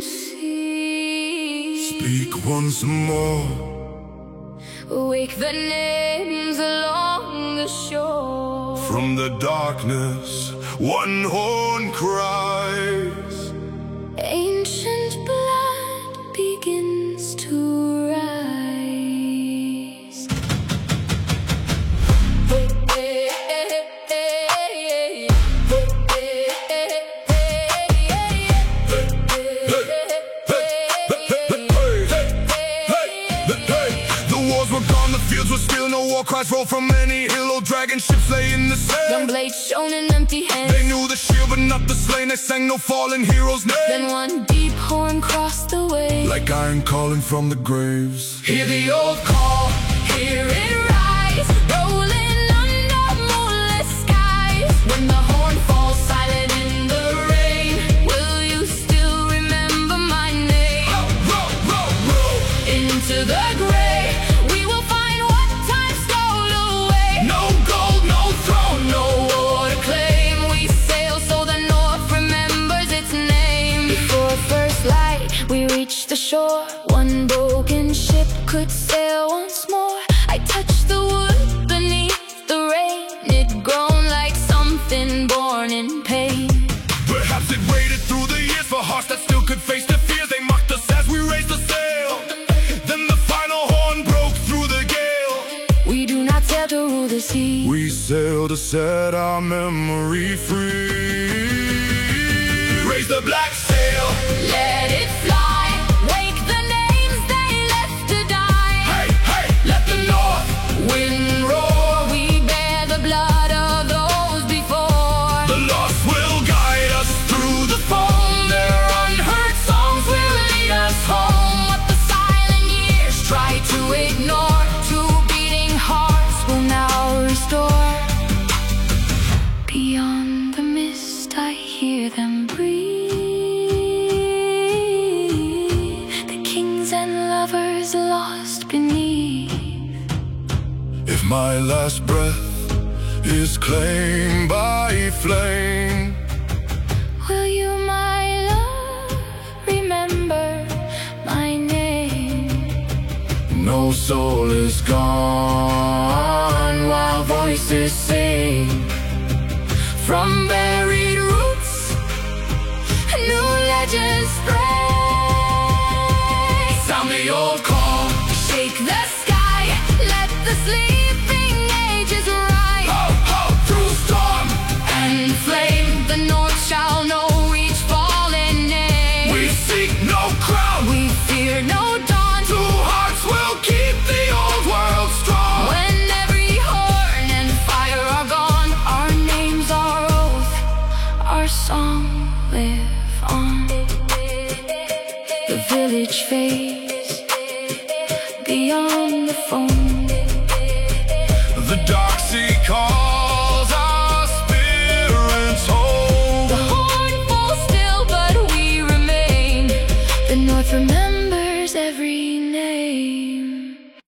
sea. Speak once more. Wake the names along the shore. From the darkness, one horn cries. Ancient blood begins to rise. The wars were gone, the fields were still. No war cries roll from any hill. Old dragon ships lay in the sand. Young blades shone in empty hands. They knew the shield but not the slain. They sang no fallen hero's name. Then one deep horn crossed the way. Like iron calling from the graves. Hear the old call, hear it rise, rolling under moonlit skies. When the horn falls silent in the rain, will you still remember my name? Row, row, row Into the gray, we will find what time stole away. No gold, no throne, No war to claim, we sail so the north remembers its name. Before first light, we reached the shore. One broken ship could sail once more. I touched the wood beneath the rain. It'd grown like something born in pain. Perhaps it waited through the years for hearts that still could face the fears. They mocked us as we raised the sail. Then the final horn broke through the gale. We do not sail to rule the sea. We sail to set our memory free. Raise the black sail. Let it fly. Wake the names they left to die. Hey, hey, let the north Wind roar, we bear the blood of those before. The lost will guide us through the foam. Their unheard songs will lead us home. What the silent years try to ignore, two beating hearts will now restore. Beyond the mist I hear them breathe, the kings and lovers lost beneath. If my last breath is claimed by flame, Will you, my love, remember my name? no soul is gone while voices sing. From buried roots, new legends spray. Sound the old call. Shake the sky, let the sleeping ages rise. Ho, ho, through storm And flame, the north shall know each fallen name. we seek no crown. We fear no dawn. Two hearts will keep the old world strong. When every horn and fire are gone, our names, our oath, our song live on. The village fades beyond the foam. The dark sea calls.